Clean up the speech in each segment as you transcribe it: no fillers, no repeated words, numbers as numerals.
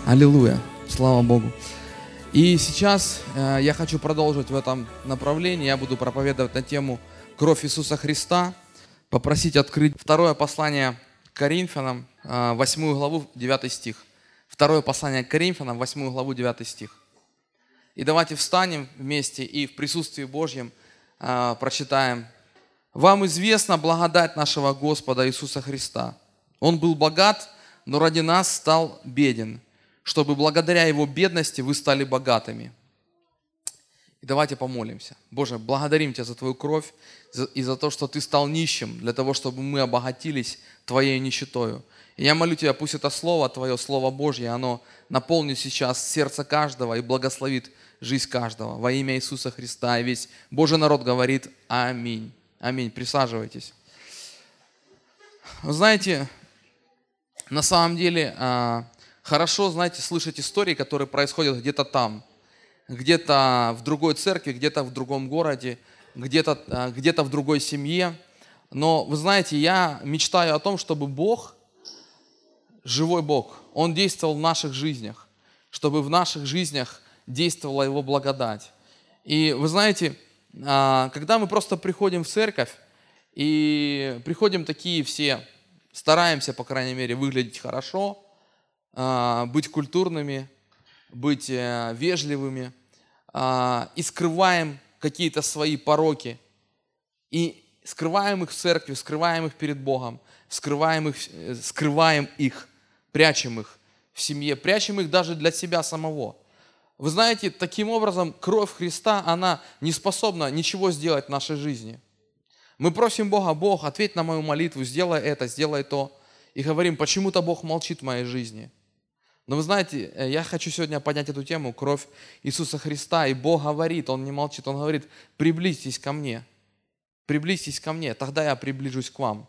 Аллилуйя. Слава Богу. И сейчас я хочу продолжить в этом направлении. Я буду проповедовать на тему «Кровь Иисуса Христа». Попросить открыть второе послание к Коринфянам, 8 главу, 9 стих. Второе послание к Коринфянам, 8 главу, 9 стих. И давайте встанем вместе и в присутствии Божьем прочитаем. «Вам известна благодать нашего Господа Иисуса Христа. Он был богат, но ради нас стал беден, чтобы благодаря Его бедности вы стали богатыми». И давайте помолимся. Боже, благодарим Тебя за Твою кровь и за то, что Ты стал нищим, для того, чтобы мы обогатились Твоей нищетою. И я молю Тебя, пусть это Слово Твое, Слово Божье, оно наполнит сейчас сердце каждого и благословит жизнь каждого. Во имя Иисуса Христа. И весь Божий народ говорит аминь. Аминь. Присаживайтесь. Вы знаете, на самом деле хорошо, знаете, слышать истории, которые происходят где-то там, где-то в другой церкви, где-то в другом городе, где-то в другой семье. Но вы знаете, я мечтаю о том, чтобы Бог, живой Бог, Он действовал в наших жизнях, чтобы в наших жизнях действовала Его благодать. И вы знаете, когда мы просто приходим в церковь, и приходим такие все, стараемся, по крайней мере, выглядеть хорошо, быть культурными, быть вежливыми, и скрываем какие-то свои пороки, и скрываем их в церкви, скрываем их перед Богом, скрываем их, прячем их в семье, прячем их даже для себя самого. Вы знаете, таким образом кровь Христа, она не способна ничего сделать в нашей жизни. Мы просим Бога: Бог, ответь на мою молитву, сделай это, сделай то. И говорим, почему-то Бог молчит в моей жизни. Но вы знаете, я хочу сегодня поднять эту тему, кровь Иисуса Христа. И Бог говорит, Он не молчит, Он говорит: приблизьтесь ко мне, тогда я приближусь к вам.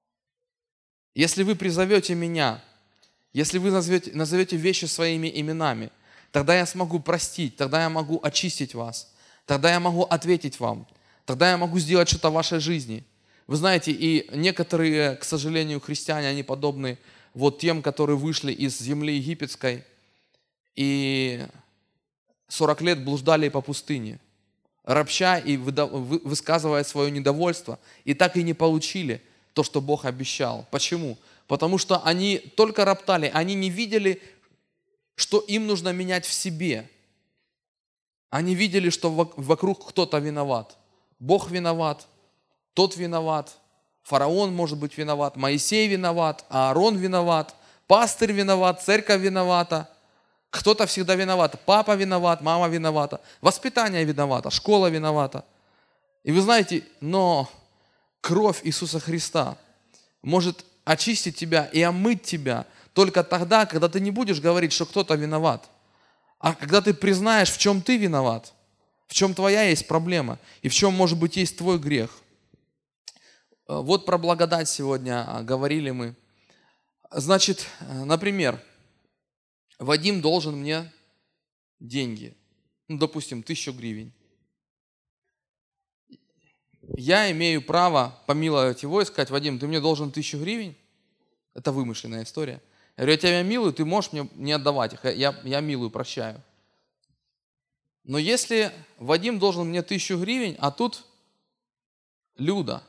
Если вы призовете меня, если вы назовете вещи своими именами, тогда я смогу простить, тогда я могу очистить вас, тогда я могу ответить вам, тогда я могу сделать что-то в вашей жизни. Вы знаете, и некоторые, к сожалению, христиане, они подобны вот тем, которые вышли из земли египетской и 40 лет блуждали по пустыне, ропща и высказывая свое недовольство, и так и не получили то, что Бог обещал. Почему? Потому что они только роптали, они не видели, что им нужно менять в себе. Они видели, что вокруг кто-то виноват. Бог виноват, тот виноват, фараон может быть виноват, Моисей виноват, Аарон виноват, пастырь виноват, церковь виновата. Кто-то всегда виноват. Папа виноват, мама виновата, воспитание виновато, школа виновата. И вы знаете, но кровь Иисуса Христа может очистить тебя и омыть тебя только тогда, когда ты не будешь говорить, что кто-то виноват, а когда ты признаешь, в чем ты виноват, в чем твоя есть проблема и в чем, может быть, есть твой грех. Вот про благодать сегодня говорили мы. Значит, например, Вадим должен мне деньги, допустим, 1000 гривен. Я имею право помиловать его и сказать: Вадим, ты мне должен 1000 гривен? Это вымышленная история. Я говорю: я тебя милую, ты можешь мне не отдавать их, я милую, прощаю. Но если Вадим должен мне 1000 гривен, а тут Люда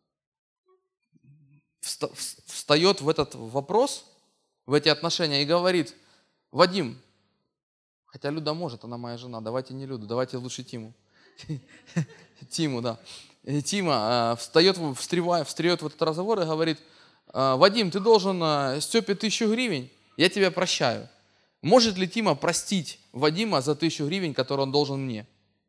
встает в этот вопрос, в эти отношения и говорит: Вадим, хотя Люда может, она моя жена, давайте не Люду, давайте лучше Тиму. Тиму, да. Тима встает в этот разговор и говорит: Вадим, ты должен Степе 1000 гривен, я тебя прощаю. Может ли Тима простить Вадима за 1000 гривен, которые он должен мне?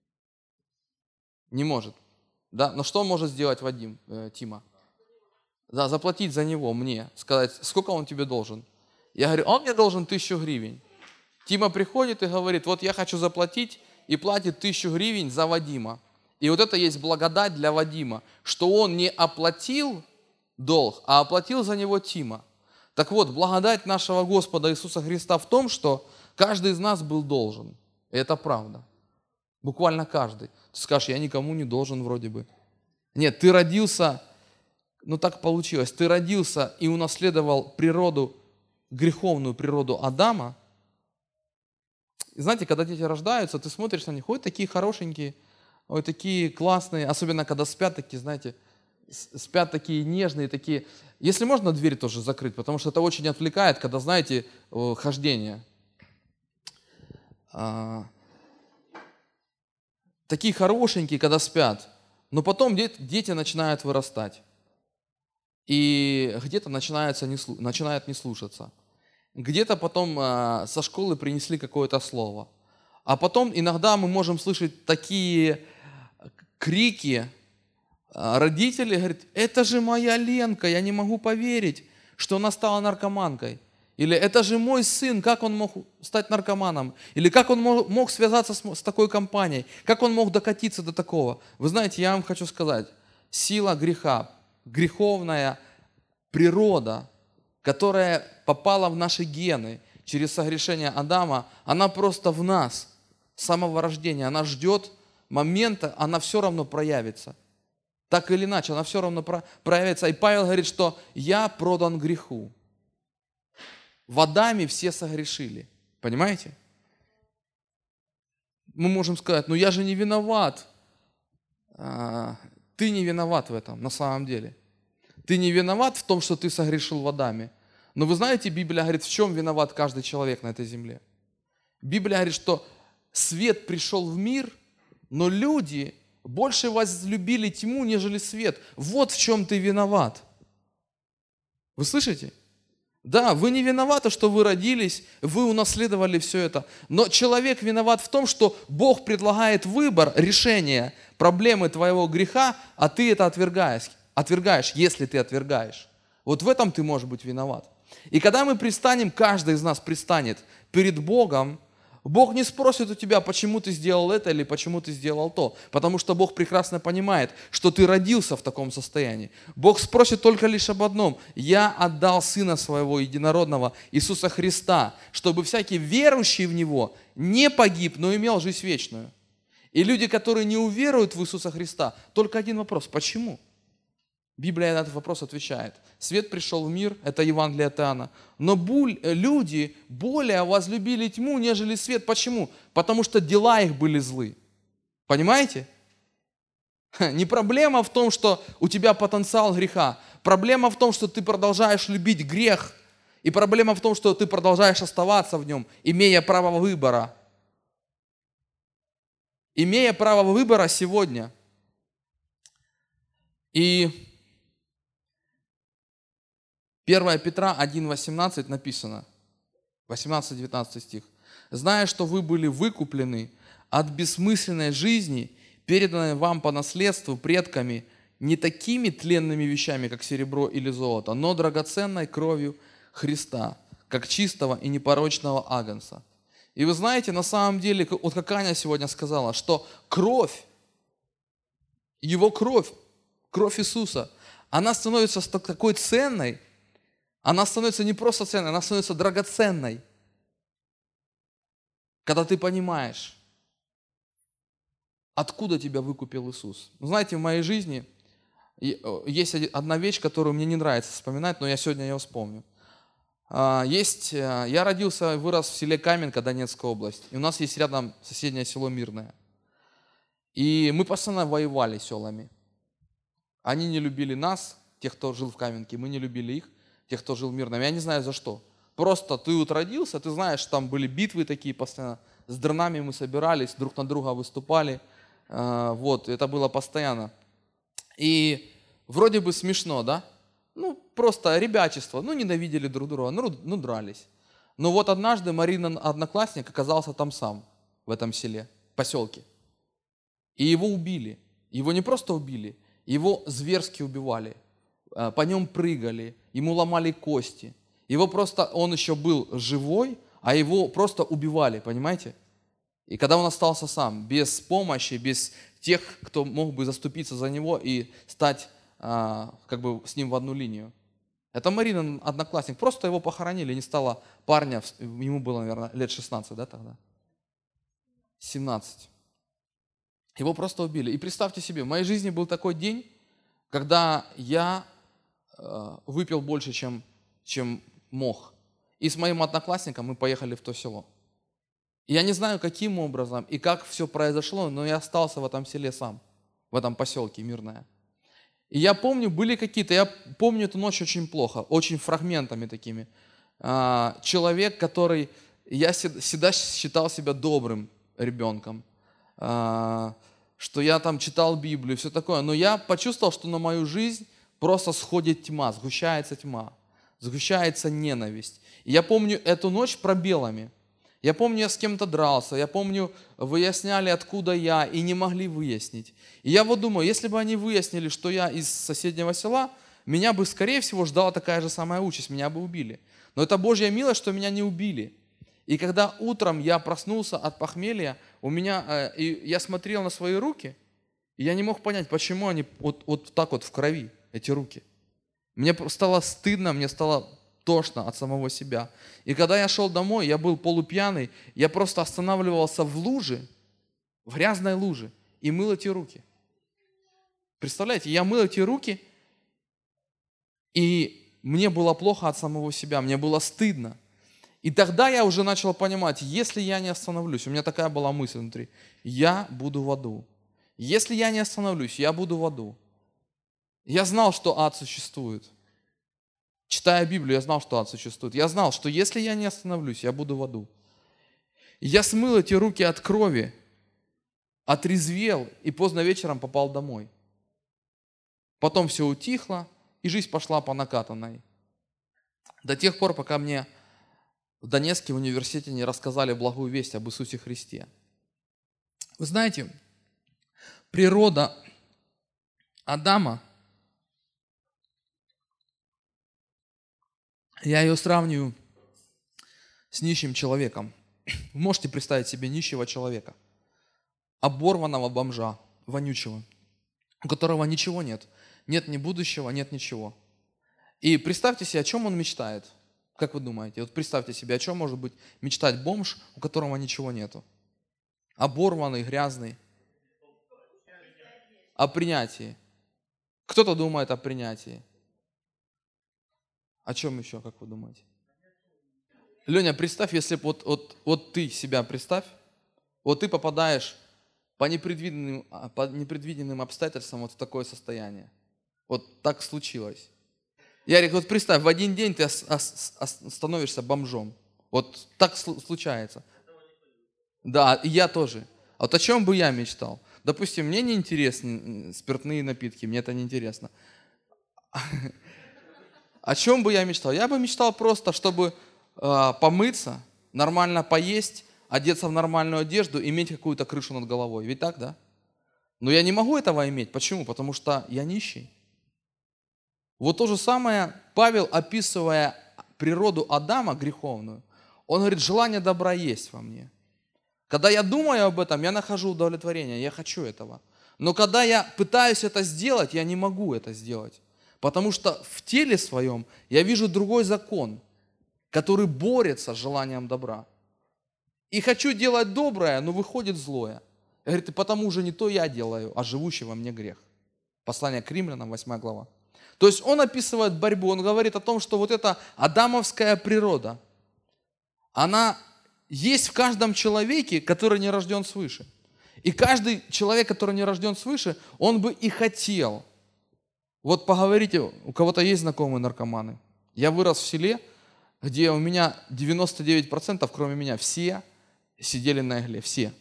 Не может. Да? Но что может сделать Вадим, Тима? Да, заплатить за него мне, сказать, сколько он тебе должен. Я говорю: он мне должен 1000 гривен. Тима приходит и говорит: вот я хочу заплатить, и платит 1000 гривен за Вадима. И вот это есть благодать для Вадима, что он не оплатил долг, а оплатил за него Тима. Так вот, благодать нашего Господа Иисуса Христа в том, что каждый из нас был должен. И это правда. Буквально каждый. Ты скажешь: я никому не должен вроде бы. Нет, ты родился, так получилось, ты родился и унаследовал греховную природу Адама, И знаете, когда дети рождаются, ты смотришь на них, ой, такие хорошенькие, ой, такие классные, особенно когда спят такие, знаете, спят такие нежные, такие. Если можно, дверь тоже закрыть, потому что это очень отвлекает, когда, знаете, хождение. А, Такие хорошенькие, когда спят, но потом дети начинают вырастать. И где-то начинают не слушаться. Где-то потом со школы принесли какое-то слово. А потом иногда мы можем слышать такие крики родителей, говорят, это же моя Ленка, я не могу поверить, что она стала наркоманкой. Или это же мой сын, как он мог стать наркоманом? Или как он мог связаться с такой компанией? Как он мог докатиться до такого? Вы знаете, я вам хочу сказать, сила греха, греховная природа, которая попала в наши гены через согрешение Адама, она просто в нас с самого рождения. Она ждет момента, она все равно проявится. Так или иначе, она все равно проявится. И Павел говорит, что я продан греху. В Адаме все согрешили. Понимаете? Мы можем сказать, ну я же не виноват. Ты не виноват в этом на самом деле. Ты не виноват в том, что ты согрешил в Адаме. Но вы знаете, Библия говорит, в чем виноват каждый человек на этой земле. Библия говорит, что свет пришел в мир, но люди больше возлюбили тьму, нежели свет. Вот в чем ты виноват. Вы слышите? Да, вы не виноваты, что вы родились, вы унаследовали все это. Но человек виноват в том, что Бог предлагает выбор, решение проблемы твоего греха, а ты это отвергаешь, если ты отвергаешь. Вот в этом ты можешь быть виноват. И когда мы пристанем, каждый из нас пристанет перед Богом, Бог не спросит у тебя, почему ты сделал это или почему ты сделал то. Потому что Бог прекрасно понимает, что ты родился в таком состоянии. Бог спросит только лишь об одном. Я отдал Сына Своего Единородного, Иисуса Христа, чтобы всякий верующий в Него не погиб, но имел жизнь вечную. И люди, которые не уверуют в Иисуса Христа, только один вопрос. Почему? Библия на этот вопрос отвечает. Свет пришел в мир, это Евангелие от Иоанна. Но люди более возлюбили тьму, нежели свет. Почему? Потому что дела их были злы. Понимаете? Не проблема в том, что у тебя потенциал греха. Проблема в том, что ты продолжаешь любить грех. И проблема в том, что ты продолжаешь оставаться в нем, имея право выбора. Имея право выбора сегодня. И 1 Петра 1,18 написано, 18-19 стих. «Зная, что вы были выкуплены от бессмысленной жизни, переданной вам по наследству предками, не такими тленными вещами, как серебро или золото, но драгоценной кровью Христа, как чистого и непорочного агнца». И вы знаете, на самом деле, вот как Аня сегодня сказала, что кровь, Его кровь Иисуса, она становится такой ценной, она становится не просто ценной, она становится драгоценной. Когда ты понимаешь, откуда тебя выкупил Иисус. Вы знаете, в моей жизни есть одна вещь, которую мне не нравится вспоминать, но я сегодня ее вспомню. Я родился и вырос в селе Каменка, Донецкая область. И у нас есть рядом соседнее село Мирное. И мы постоянно воевали селами. Они не любили нас, тех, кто жил в Каменке, мы не любили их, тех, кто жил в Мирном. Я не знаю за что. Просто ты вот родился, ты знаешь, там были битвы такие постоянно. С дронами мы собирались, друг на друга выступали. Вот, это было постоянно. И вроде бы смешно, да? Ну, просто ребячество, ненавидели друг друга, дрались. Но вот однажды Марина одноклассник оказался там сам, в этом селе, поселке. И его убили. Его не просто убили, его зверски убивали. По нем прыгали, ему ломали кости. Он еще был живой, а его просто убивали, понимаете? И когда он остался сам, без помощи, без тех, кто мог бы заступиться за него и стать с ним в одну линию. Это Марина одноклассник, просто его похоронили, не стало парня, ему было, наверное, лет 16, да, тогда? 17. Его просто убили. И представьте себе, в моей жизни был такой день, когда я выпил больше, чем мог. И с моим одноклассником мы поехали в то село. И я не знаю, каким образом и как все произошло, но я остался в этом селе сам, в этом поселке Мирное. И я помню, я помню эту ночь очень плохо, очень фрагментами такими. Человек, я всегда считал себя добрым ребенком, что я там читал Библию, все такое, но я почувствовал, что на мою жизнь просто сходит тьма, сгущается ненависть. И я помню эту ночь пробелами. Я помню, я с кем-то дрался, я помню, выясняли, откуда я, и не могли выяснить. И я вот думаю, если бы они выяснили, что я из соседнего села, меня бы, скорее всего, ждала такая же самая участь, меня бы убили. Но это Божья милость, что меня не убили. И когда утром я проснулся от похмелья, и я смотрел на свои руки, и я не мог понять, почему они вот так вот в крови, эти руки. Мне стало стыдно, мне стало тошно от самого себя. И когда я шел домой, я был полупьяный, я просто останавливался в луже, в грязной луже, и мыл эти руки. Представляете, я мыл эти руки, и мне было плохо от самого себя, мне было стыдно. И тогда я уже начал понимать, если я не остановлюсь, у меня такая была мысль внутри, я буду в аду. Если я не остановлюсь, я буду в аду. Я знал, что ад существует. Читая Библию, я знал, что ад существует. Я знал, что если я не остановлюсь, я буду в аду. И я смыл эти руки от крови, отрезвел и поздно вечером попал домой. Потом все утихло, и жизнь пошла по накатанной. До тех пор, пока мне в Донецке в университете не рассказали благую весть об Иисусе Христе. Вы знаете, природа Адама, я ее сравниваю с нищим человеком. Вы можете представить себе нищего человека, оборванного бомжа, вонючего, у которого ничего нет. Нет ни будущего, нет ничего. И представьте себе, о чем он мечтает. Как вы думаете? Вот представьте себе, о чем может быть мечтать бомж, у которого ничего нету. Оборванный, грязный. О принятии. Кто-то думает о принятии. О чем еще, как вы думаете? Леня, представь, если вот ты себя представь, вот ты попадаешь по непредвиденным обстоятельствам вот в такое состояние. Вот так случилось. Ярик, вот представь, в один день ты становишься бомжом. Вот так случается. Да, и я тоже. А вот о чем бы я мечтал? Допустим, мне не интересны спиртные напитки, мне это не интересно. О чем бы я мечтал? Я бы мечтал просто, чтобы помыться, нормально поесть, одеться в нормальную одежду, иметь какую-то крышу над головой. Ведь так, да? Но я не могу этого иметь. Почему? Потому что я нищий. Вот то же самое Павел, описывая природу Адама греховную, он говорит, желание добра есть во мне. Когда я думаю об этом, я нахожу удовлетворение, я хочу этого. Но когда я пытаюсь это сделать, я не могу это сделать. Потому что в теле своем я вижу другой закон, который борется с желанием добра. И хочу делать доброе, но выходит злое. Говорит, и потому же не то я делаю, а живущий во мне грех. Послание к Римлянам, 8 глава. То есть он описывает борьбу, он говорит о том, что вот эта адамовская природа, она есть в каждом человеке, который не рожден свыше. И каждый человек, который не рожден свыше, он бы и хотел. Вот поговорите, у кого-то есть знакомые наркоманы. Я вырос в селе, где у меня 99%, кроме меня, все сидели на игле, все.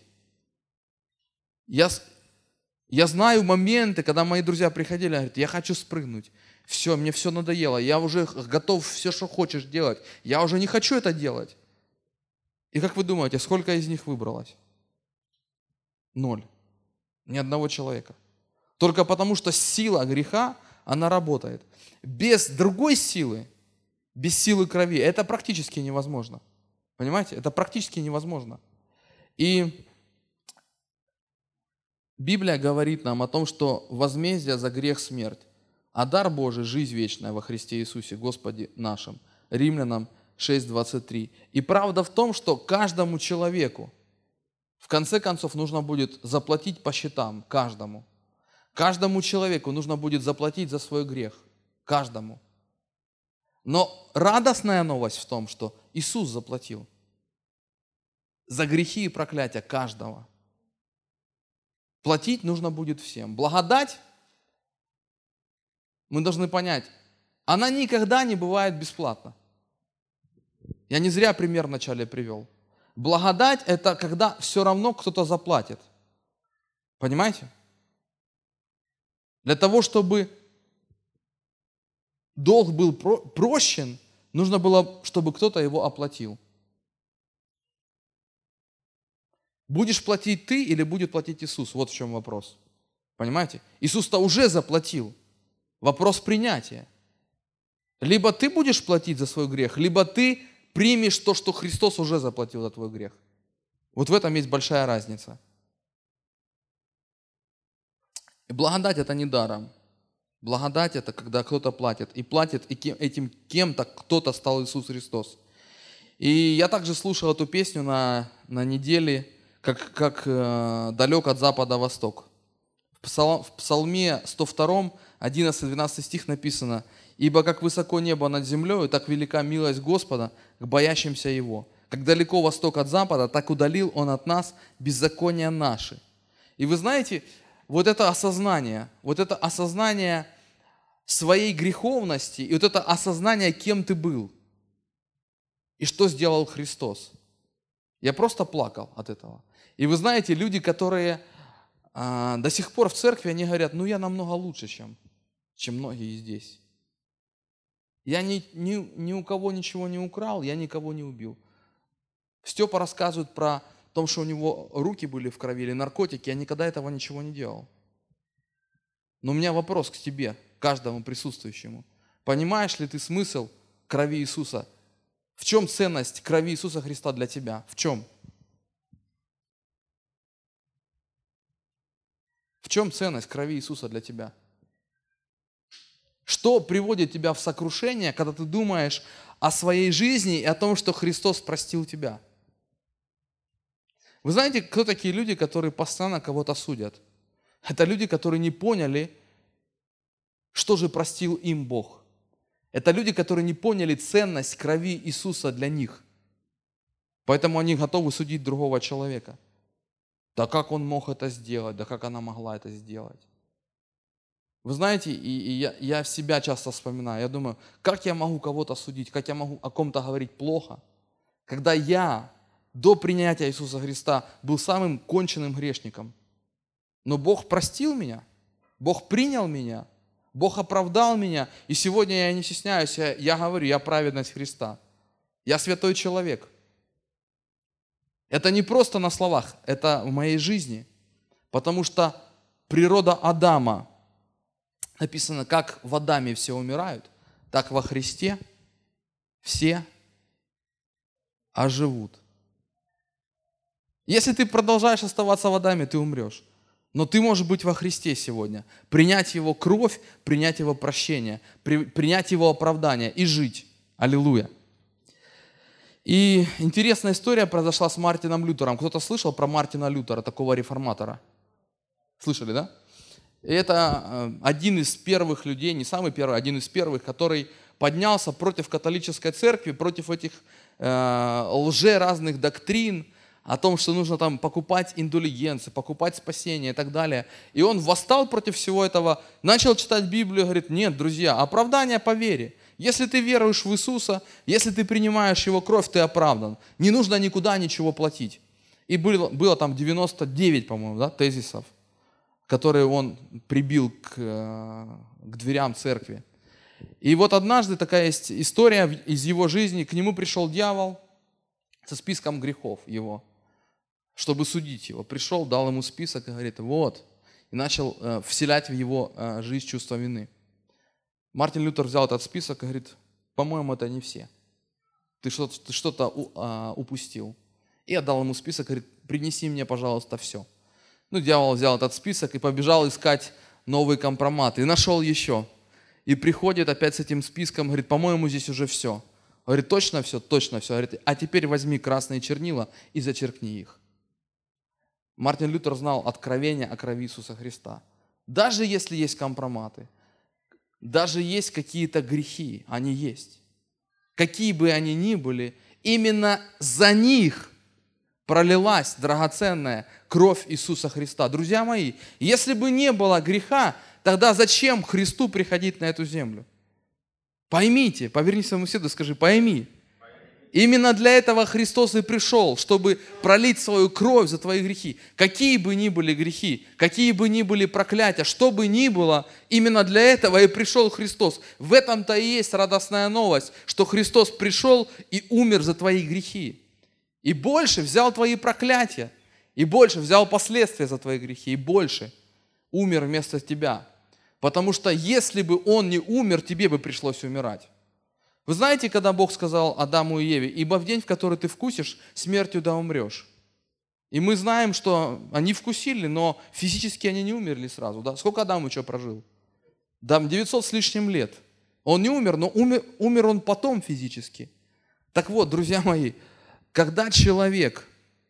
Я знаю моменты, когда мои друзья приходили, говорят, я хочу спрыгнуть. Все, мне все надоело, я уже готов все, что хочешь делать. Я уже не хочу это делать. И как вы думаете, сколько из них выбралось? 0. Ни одного человека. Только потому, что сила греха, она работает. Без другой силы, без силы крови, это практически невозможно. Понимаете? Это практически невозможно. И Библия говорит нам о том, что возмездие за грех – смерть, а дар Божий – жизнь вечная во Христе Иисусе, Господе нашим. Римлянам 6:23. И правда в том, что каждому человеку в конце концов нужно будет заплатить по счетам, каждому. Каждому человеку нужно будет заплатить за свой грех. Каждому. Но радостная новость в том, что Иисус заплатил. за грехи и проклятия каждого. Платить нужно будет всем. Благодать, мы должны понять, она никогда не бывает бесплатна. Я не зря пример вначале привел. Благодать – это когда все равно кто-то заплатит. Понимаете? Для того, чтобы долг был прощен, нужно было, чтобы кто-то его оплатил. Будешь платить ты или будет платить Иисус? Вот в чем вопрос. Понимаете? Иисус-то уже заплатил. Вопрос принятия. Либо ты будешь платить за свой грех, либо ты примешь то, что Христос уже заплатил за твой грех. Вот в этом есть большая разница. И благодать – это не даром. Благодать – это когда кто-то платит. И платит, и этим кем-то кто-то стал Иисус Христос. И я также слушал эту песню на неделе, как далек от запада восток. В Псалме 102, 11-12 стих написано: «Ибо как высоко небо над землей, так велика милость Господа к боящимся Его. Как далеко восток от запада, так удалил Он от нас беззакония наши». И вы знаете, вот это осознание своей греховности, и вот это осознание, кем ты был, и что сделал Христос. Я просто плакал от этого. И вы знаете, люди, которые до сих пор в церкви, они говорят: ну я намного лучше, чем многие здесь. Я ни у кого ничего не украл, я никого не убил. Степа рассказывает про то, что у него руки были в крови или наркотики, я никогда этого ничего не делал. Но у меня вопрос к тебе, каждому присутствующему. Понимаешь ли ты смысл крови Иисуса? В чем ценность крови Иисуса Христа для тебя? В чем? В чем ценность крови Иисуса для тебя? Что приводит тебя в сокрушение, когда ты думаешь о своей жизни и о том, что Христос простил тебя? Вы знаете, кто такие люди, которые постоянно кого-то судят? Это люди, которые не поняли, что же простил им Бог. Это люди, которые не поняли ценность крови Иисуса для них. Поэтому они готовы судить другого человека. Да как он мог это сделать? Да как она могла это сделать? Вы знаете, я себя часто вспоминаю. Я думаю, как я могу кого-то судить? Как я могу о ком-то говорить плохо? Когда я до принятия Иисуса Христа был самым конченным грешником. Но Бог простил меня. Бог принял меня. Бог оправдал меня. И сегодня я не стесняюсь. Я говорю, я праведность Христа. Я святой человек. Это не просто на словах, это в моей жизни. Потому что природа Адама, написано, как в Адаме все умирают, так во Христе все оживут. Если ты продолжаешь оставаться в Адаме, ты умрешь. Но ты можешь быть во Христе сегодня, принять Его кровь, принять Его прощение, принять Его оправдание и жить. Аллилуйя. И интересная история произошла с Мартином Лютером. Кто-то слышал про Мартина Лютера, такого реформатора? Слышали, да? И это один из первых людей, не самый первый, один из первых, который поднялся против католической церкви, против этих разных доктрин, о том, что нужно там покупать индульгенции, покупать спасение и так далее. И он восстал против всего этого, начал читать Библию и говорит: нет, друзья, оправдание по вере. Если ты веруешь в Иисуса, если ты принимаешь Его кровь, ты оправдан. Не нужно никуда ничего платить. И было там 99, по-моему, да, тезисов, которые он прибил к дверям церкви. И вот однажды такая есть история из его жизни. К нему пришел дьявол со списком грехов его, чтобы судить его. Пришел, дал ему список и говорит: вот. И начал вселять в его жизнь чувство вины. Мартин Лютер взял этот список и говорит: по-моему, это не все. Ты что-то упустил. И отдал ему список, говорит: принеси мне, пожалуйста, все. Ну, дьявол взял этот список и побежал искать новый компромат. И нашел еще. И приходит опять с этим списком, говорит: по-моему, здесь уже все. Говорит: точно все, точно все. Говорит: а теперь возьми красные чернила и зачеркни их. Мартин Лютер знал откровение о крови Иисуса Христа. Даже если есть компроматы, даже есть какие-то грехи, они есть. Какие бы они ни были, именно за них пролилась драгоценная кровь Иисуса Христа. Друзья мои, если бы не было греха, тогда зачем Христу приходить на эту землю? Поймите, поверни своему соседу и скажи, пойми. Именно для этого Христос и пришел, чтобы пролить свою кровь за твои грехи. Какие бы ни были грехи, какие бы ни были проклятия, что бы ни было, именно для этого и пришел Христос. В этом-то и есть радостная новость, что Христос пришел и умер за твои грехи. И больше взял твои проклятия, и больше взял последствия за твои грехи, и больше умер вместо тебя. Потому что если бы Он не умер, тебе бы пришлось умирать. Вы знаете, когда Бог сказал Адаму и Еве, ибо в день, в который ты вкусишь, смертью да умрешь. И мы знаем, что они вкусили, но физически они не умерли сразу. Да? Сколько Адам еще прожил? Да, 900 с лишним лет. Он не умер, но умер он потом физически. Так вот, друзья мои, когда человек,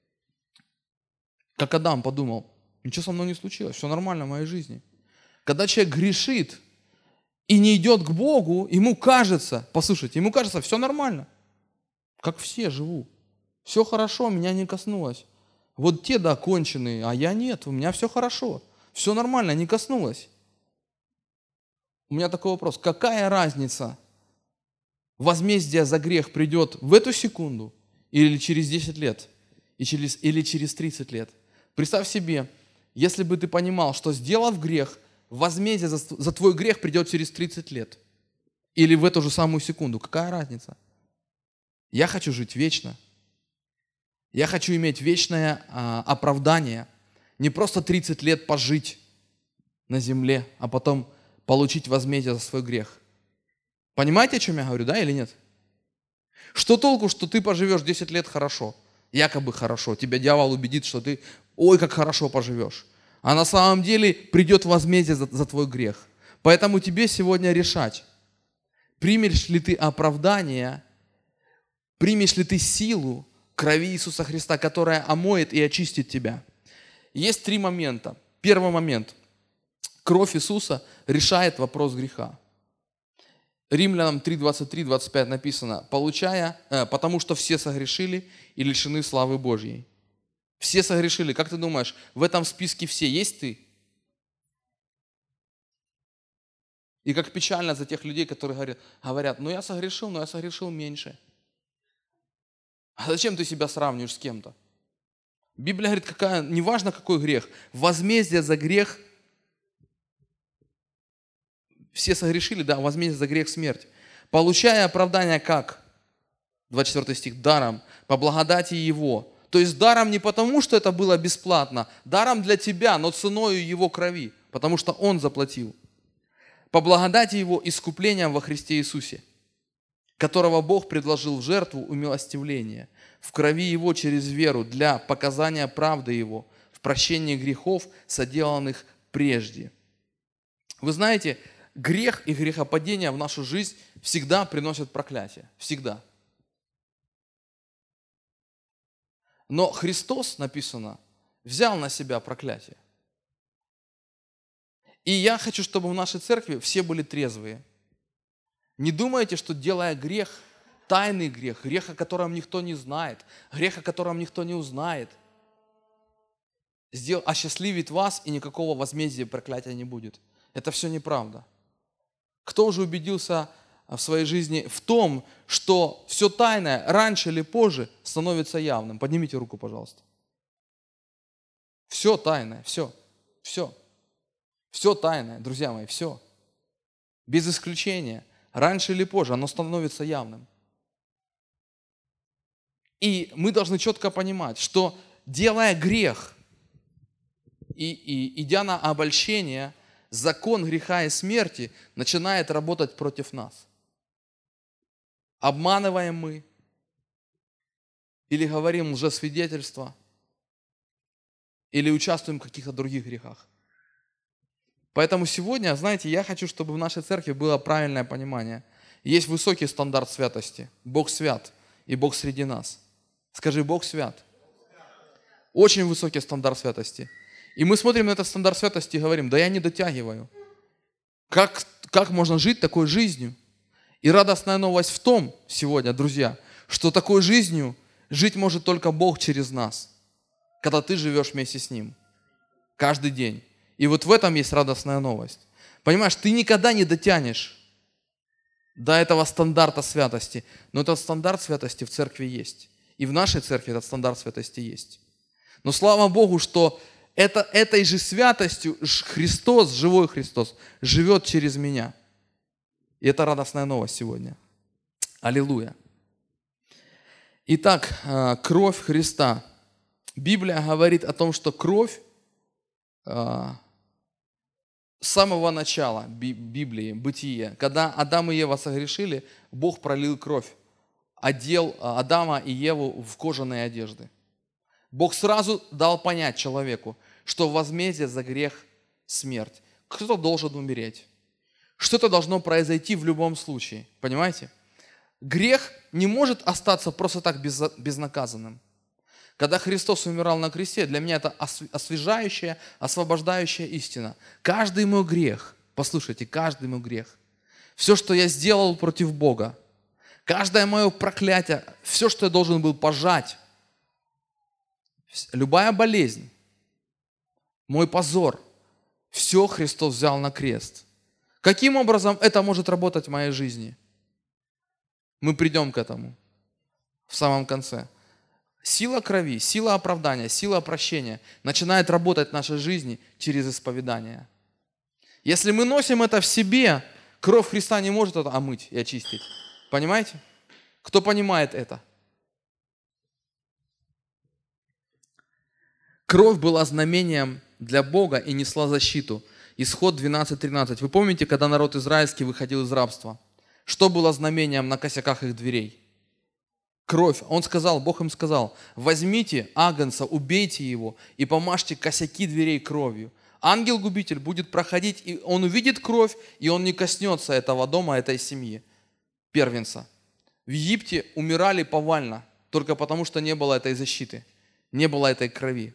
как Адам подумал, ничего со мной не случилось, все нормально в моей жизни. Когда человек грешит, и не идет к Богу, ему кажется, послушайте, ему кажется, все нормально, как все живу, все хорошо, меня не коснулось. Вот те, да, конченые, а я нет, у меня все хорошо, все нормально, не коснулось. У меня такой вопрос, какая разница, возмездие за грех придет в эту секунду, или через 10 лет, или через 30 лет? Представь себе, если бы ты понимал, что сделав грех, возмездие за твой грех придет через 30 лет. Или в эту же самую секунду. Какая разница? Я хочу жить вечно. Я хочу иметь вечное оправдание. Не просто 30 лет пожить на земле, а потом получить возмездие за свой грех. Понимаете, о чем я говорю, да или нет? Что толку, что ты поживешь 10 лет хорошо, якобы хорошо. Тебя дьявол убедит, что ты, ой, как хорошо поживешь. А на самом деле придет возмездие за твой грех. Поэтому тебе сегодня решать, примешь ли ты оправдание, примешь ли ты силу крови Иисуса Христа, которая омоет и очистит тебя. Есть 3 момента. Первый момент. Кровь Иисуса решает вопрос греха. Римлянам 3, 23, 25 написано, потому что все согрешили и лишены славы Божьей. Все согрешили. Как ты думаешь, в этом списке все есть ты? И как печально за тех людей, которые говорят, ну я согрешил, но я согрешил меньше. А зачем ты себя сравниваешь с кем-то? Библия говорит, неважно какой грех, возмездие за грех, все согрешили, да, возмездие за грех смерть. Получая оправдание как? 24 стих, даром, по благодати Его. То есть даром не потому, что это было бесплатно, даром для тебя, но ценою Его крови, потому что Он заплатил. По благодати Его искуплением во Христе Иисусе, которого Бог предложил в жертву умилостивления, в крови Его через веру для показания правды Его, в прощении грехов, соделанных прежде. Вы знаете, грех и грехопадение в нашу жизнь всегда приносят проклятие. Всегда. Но Христос, написано, взял на себя проклятие. И я хочу, чтобы в нашей церкви все были трезвые. Не думайте, что делая грех, тайный грех, грех, о котором никто не знает, грех, о котором никто не узнает, осчастливит вас, и никакого возмездия проклятия не будет. Это все неправда. Кто уже убедился в своей жизни в том, что все тайное раньше или позже становится явным? Поднимите руку, пожалуйста. Все тайное, все. Все тайное, друзья мои, все. Без исключения. Раньше или позже оно становится явным. И мы должны четко понимать, что делая грех и идя на обольщение, закон греха и смерти начинает работать против нас. Обманываем мы или говорим лжесвидетельство, или участвуем в каких-то других грехах. Поэтому сегодня, знаете, я хочу, чтобы в нашей церкви было правильное понимание. Есть высокий стандарт святости. Бог свят, и Бог среди нас. Скажи, Бог свят. Очень высокий стандарт святости. И мы смотрим на этот стандарт святости и говорим, да я не дотягиваю. Как можно жить такой жизнью? И радостная новость в том сегодня, друзья, что такой жизнью Жить может только Бог через нас, когда ты живешь вместе с Ним. Каждый день. И вот в этом есть радостная новость. Понимаешь, ты никогда не дотянешь до этого стандарта святости. Но этот стандарт святости в церкви есть. И в нашей церкви этот стандарт святости есть. Но слава Богу, что этой же святостью Христос, живой Христос, живет через меня. И это радостная новость сегодня. Аллилуйя. Итак, кровь Христа. Библия говорит о том, что кровь с самого начала Библии, Бытие, когда Адам и Ева согрешили, Бог пролил кровь, одел Адама и Еву в кожаные одежды. Бог сразу дал понять человеку, что возмездие за грех – смерть. Кто-то должен умереть. Что-то должно произойти в любом случае. Понимаете? Грех не может остаться просто так безнаказанным. Когда Христос умирал на кресте, для меня это освежающая, освобождающая истина. Каждый мой грех, послушайте, каждый мой грех, все, что я сделал против Бога, каждое мое проклятие, все, что я должен был пожать, любая болезнь, мой позор, все Христос взял на крест. Каким образом это может работать в моей жизни? Мы придем к этому в самом конце. Сила крови, сила оправдания, сила прощения начинает работать в нашей жизни через исповедание. Если мы носим это в себе, кровь Христа не может это омыть и очистить. Понимаете? Кто понимает это? Кровь была знамением для Бога и несла защиту. Исход 12:13. Вы помните, когда народ израильский выходил из рабства? Что было знамением на косяках их дверей? Кровь. Он сказал, Бог им сказал: возьмите агнца, убейте его и помажьте косяки дверей кровью. Ангел-губитель будет проходить, и он увидит кровь, и он не коснется этого дома, этой семьи, первенца. В Египте умирали повально, только потому, что не было этой защиты, не было этой крови.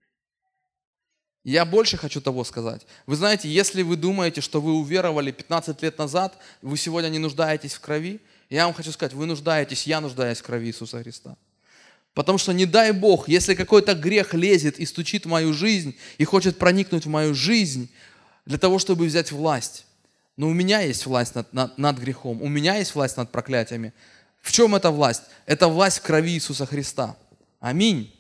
Я больше хочу того сказать. Вы знаете, если вы думаете, что вы уверовали 15 лет назад, вы сегодня не нуждаетесь в крови, я вам хочу сказать, вы нуждаетесь, я нуждаюсь в крови Иисуса Христа. Потому что не дай Бог, если какой-то грех лезет и стучит в мою жизнь, и хочет проникнуть в мою жизнь для того, чтобы взять власть. Но у меня есть власть над грехом, у меня есть власть над проклятиями. В чем эта власть? Это власть в крови Иисуса Христа. Аминь.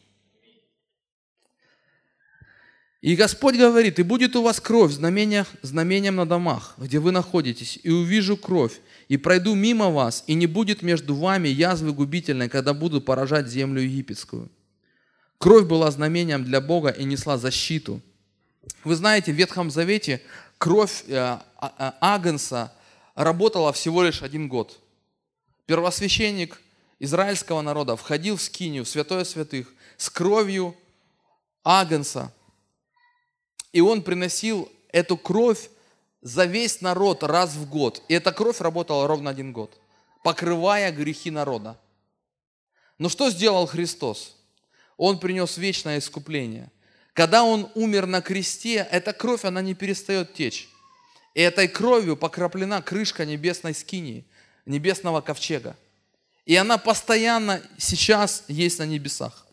И Господь говорит: и будет у вас кровь знамением на домах, где вы находитесь, и увижу кровь, и пройду мимо вас, и не будет между вами язвы губительной, когда буду поражать землю египетскую. Кровь была знамением для Бога и несла защиту. Вы знаете, в Ветхом Завете кровь агнца работала всего лишь 1 год. Первосвященник израильского народа входил в скинию, в святое святых, с кровью агнца. И он приносил эту кровь за весь народ раз в год. И эта кровь работала ровно 1 год, покрывая грехи народа. Но что сделал Христос? Он принес вечное искупление. Когда Он умер на кресте, эта кровь, она не перестает течь. И этой кровью покроплена крышка небесной скинии, небесного ковчега. И она постоянно сейчас есть на небесах.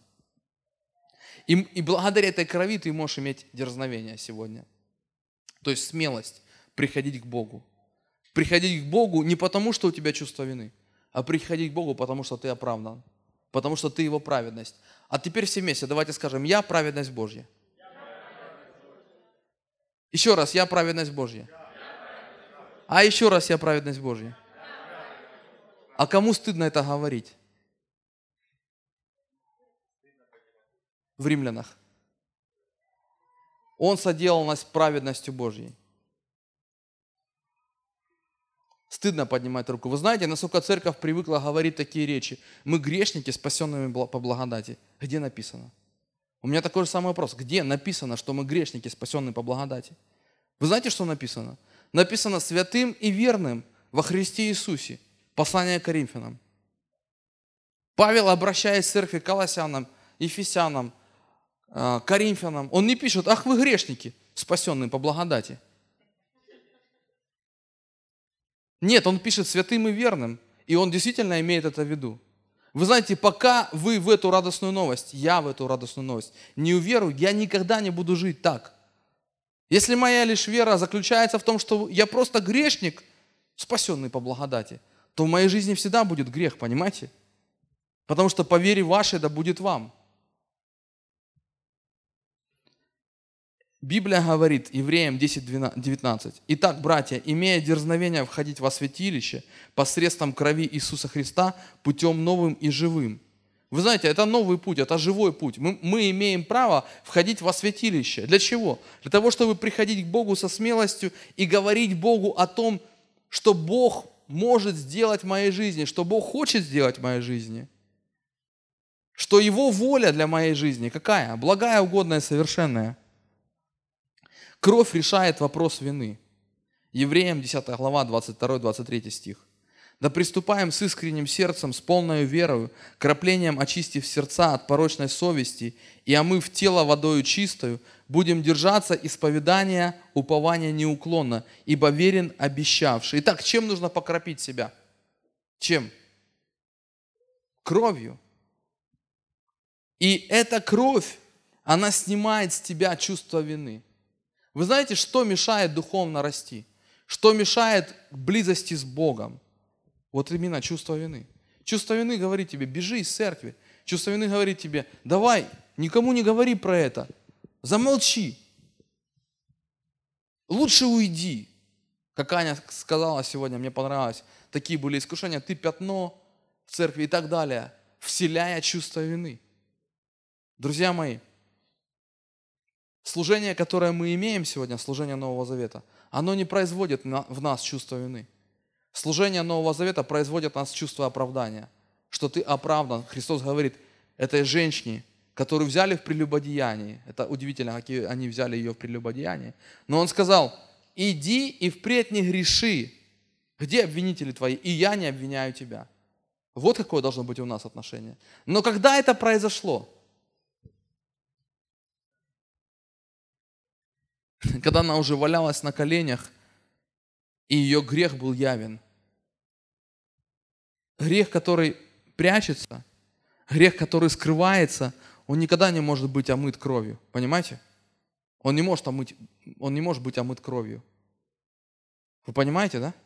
И благодаря этой крови ты можешь иметь дерзновение сегодня. То есть смелость приходить к Богу. Приходить к Богу не потому, что у тебя чувство вины, а приходить к Богу, потому что ты оправдан. Потому что ты Его праведность. А теперь все вместе давайте скажем: я праведность Божья. Еще раз: я праведность Божья. А еще раз: я праведность Божья. А кому стыдно это говорить? В Римлянах. Он соделал нас праведностью Божьей. Стыдно поднимать руку. Вы знаете, насколько церковь привыкла говорить такие речи: мы грешники, спасенными по благодати. Где написано? У меня такой же самый вопрос. Где написано, что мы грешники, спасенные по благодати? Вы знаете, что написано? Написано: святым и верным во Христе Иисусе. Послание к Коринфянам. Павел, обращаясь к церкви, Колоссянам, Ефесянам, Коринфянам, он не пишет: ах, вы грешники, спасенные по благодати. Нет, он пишет святым и верным, и он действительно имеет это в виду. Вы знаете, пока вы в эту радостную новость, я в эту радостную новость не уверую, я никогда не буду жить так. Если моя лишь вера заключается в том, что я просто грешник, спасенный по благодати, то в моей жизни всегда будет грех, понимаете? Потому что по вере вашей да будет вам. Библия говорит, Евреям 10:19. «Итак, братья, имея дерзновение входить во святилище посредством крови Иисуса Христа путем новым и живым». Вы знаете, это новый путь, это живой путь. Мы имеем право входить во святилище. Для чего? Для того, чтобы приходить к Богу со смелостью и говорить Богу о том, что Бог может сделать в моей жизни, что Бог хочет сделать в моей жизни. Что Его воля для моей жизни какая? Благая, угодная, совершенная. Кровь решает вопрос вины. Евреям 10 глава, 22-23 стих. «Да приступаем с искренним сердцем, с полной верою, краплением очистив сердца от порочной совести и омыв тело водою чистою, будем держаться исповедания, упования неуклонно, ибо верен обещавший». Итак, чем нужно покропить себя? Чем? Кровью. И эта кровь, она снимает с тебя чувство вины. Вы знаете, что мешает духовно расти? Что мешает близости с Богом? Вот именно чувство вины. Чувство вины говорит тебе, бежи из церкви. Чувство вины говорит тебе, давай, никому не говори про это. Замолчи. Лучше уйди. Как Аня сказала сегодня, мне понравилось, такие были искушения, ты пятно в церкви и так далее, вселяя чувство вины. Друзья мои, служение, которое мы имеем сегодня, служение Нового Завета, оно не производит в нас чувство вины. Служение Нового Завета производит в нас чувство оправдания, что ты оправдан. Христос говорит этой женщине, которую взяли в прелюбодеянии. Это удивительно, какие они взяли ее в прелюбодеянии. Но Он сказал, иди и впредь не греши. Где обвинители твои? И я не обвиняю тебя. Вот какое должно быть у нас отношение. Но когда это произошло? Когда она уже валялась на коленях, и ее грех был явен. Грех, который прячется, грех, который скрывается, он никогда не может быть омыт кровью. Понимаете? Он не может быть омыт кровью. Вы понимаете, да?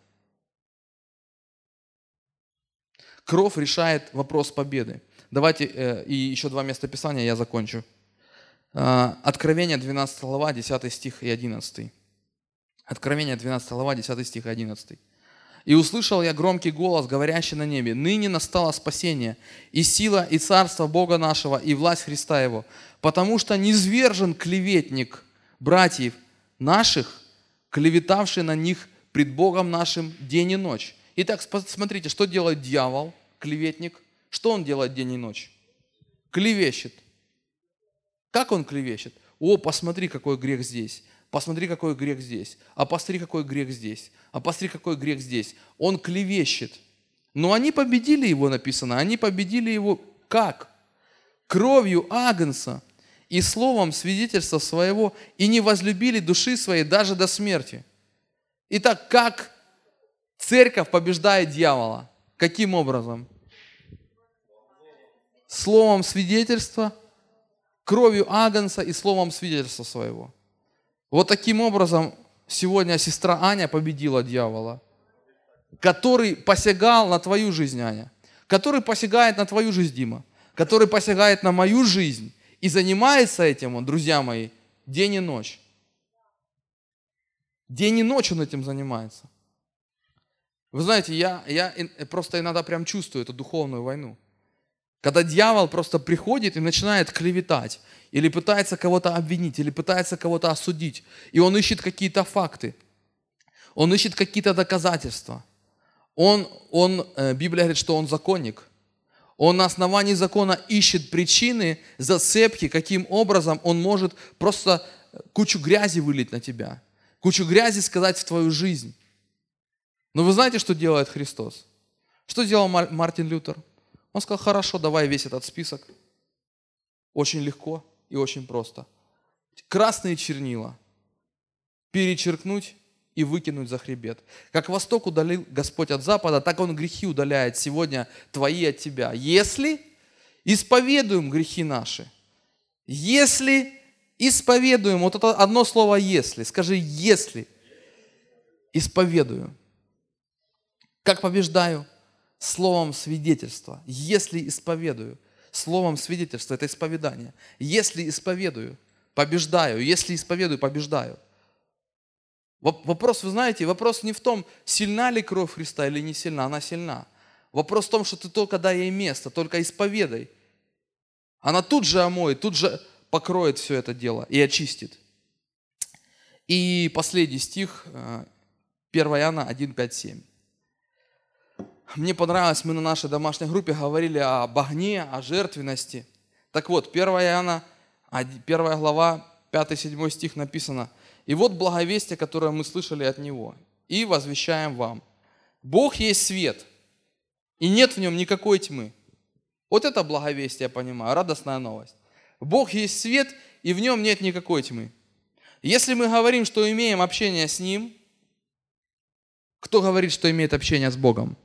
Кровь решает вопрос победы. Давайте и еще 2 места Писания, я закончу. Откровение 12 глава, 10 стих и 11. Откровение 12 глава, 10 стих и 11. «И услышал я громкий голос, говорящий на небе, ныне настало спасение, и сила, и царство Бога нашего, и власть Христа Его, потому что низвержен клеветник братьев наших, клеветавший на них пред Богом нашим день и ночь». Итак, смотрите, что делает дьявол, клеветник? Что он делает день и ночь? Клевещет. Как он клевещет? О, посмотри, какой грех здесь. Посмотри, какой грех здесь. А посмотри, какой грех здесь. А посмотри, какой грех здесь. Он клевещет. Но они победили его, написано. Они победили его как? Кровью агнца и словом свидетельства своего, и не возлюбили души своей даже до смерти. Итак, как церковь побеждает дьявола? Каким образом? Словом свидетельства, кровью агнца и словом свидетельства своего. Вот таким образом сегодня сестра Аня победила дьявола, который посягал на твою жизнь, Аня, который посягает на твою жизнь, Дима, который посягает на мою жизнь и занимается этим, друзья мои, день и ночь. День и ночь он этим занимается. Вы знаете, я просто иногда прям чувствую эту духовную войну. Когда дьявол просто приходит и начинает клеветать, или пытается кого-то обвинить, или пытается кого-то осудить, и он ищет какие-то факты, он ищет какие-то доказательства. Библия говорит, что он законник. Он на основании закона ищет причины, зацепки, каким образом он может просто кучу грязи вылить на тебя, кучу грязи сказать в твою жизнь. Но вы знаете, что делает Христос? Что сделал Мартин Лютер? Он сказал, хорошо, давай весь этот список. Очень легко и очень просто. Красные чернила перечеркнуть и выкинуть за хребет. Как восток удалил Господь от запада, так Он грехи удаляет сегодня твои от тебя. Если исповедуем грехи наши, если исповедуем, вот это одно слово «если», скажи «если», исповедую. Как побеждаю? Словом свидетельства. Если исповедую. Словом свидетельства – это исповедание. Если исповедую, побеждаю. Если исповедую, побеждаю. Вопрос, вы знаете, вопрос не в том, сильна ли кровь Христа или не сильна. Она сильна. Вопрос в том, что ты только дай ей место, только исповедай. Она тут же омоет, тут же покроет все это дело и очистит. И последний стих, 1 Иоанна 1, 5, 7. Мне понравилось, мы на нашей домашней группе говорили об огне, о жертвенности. Так вот, 1 Иоанна, 1 глава, 5-7 стих написано: «И вот благовестие, которое мы слышали от Него, и возвещаем вам. Бог есть свет, и нет в нем никакой тьмы». Вот это благовестие, я понимаю, радостная новость. Бог есть свет, и в нем нет никакой тьмы. Если мы говорим, что имеем общение с Ним, кто говорит, что имеет общение с Богом?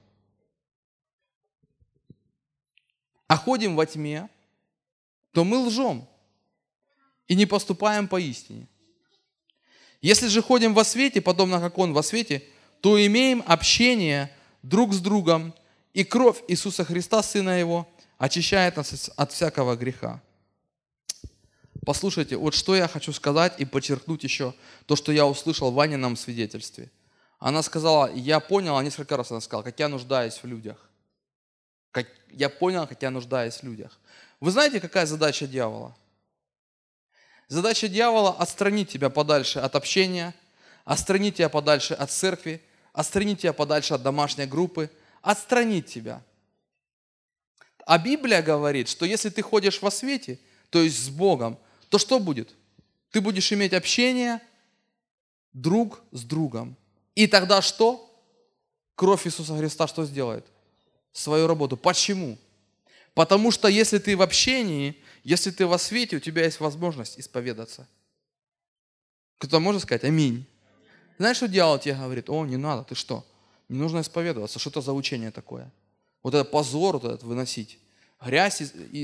А ходим во тьме, то мы лжем и не поступаем по истине. Если же ходим во свете, подобно как Он во свете, то имеем общение друг с другом, и кровь Иисуса Христа, Сына Его, очищает нас от всякого греха. Послушайте, вот что я хочу сказать и подчеркнуть еще то, что я услышал в Ванином свидетельстве. Она сказала, я поняла, несколько раз она сказала, как я нуждаюсь в людях. Я понял, как я нуждаюсь в людях. Вы знаете, какая задача дьявола? Задача дьявола – отстранить тебя подальше от общения, отстранить тебя подальше от церкви, отстранить тебя подальше от домашней группы, отстранить тебя. А Библия говорит, что если ты ходишь во свете, то есть с Богом, то что будет? Ты будешь иметь общение друг с другом. И тогда что? Кровь Иисуса Христа что сделает? Свою работу. Почему? Потому что если ты в общении, если ты во свете, у тебя есть возможность исповедаться. Кто-то может сказать «Аминь». Знаешь, что дьявол тебе говорит? О, не надо, ты что? Не нужно исповедоваться. Что это за учение такое? Вот это позор вот этот выносить. Грязь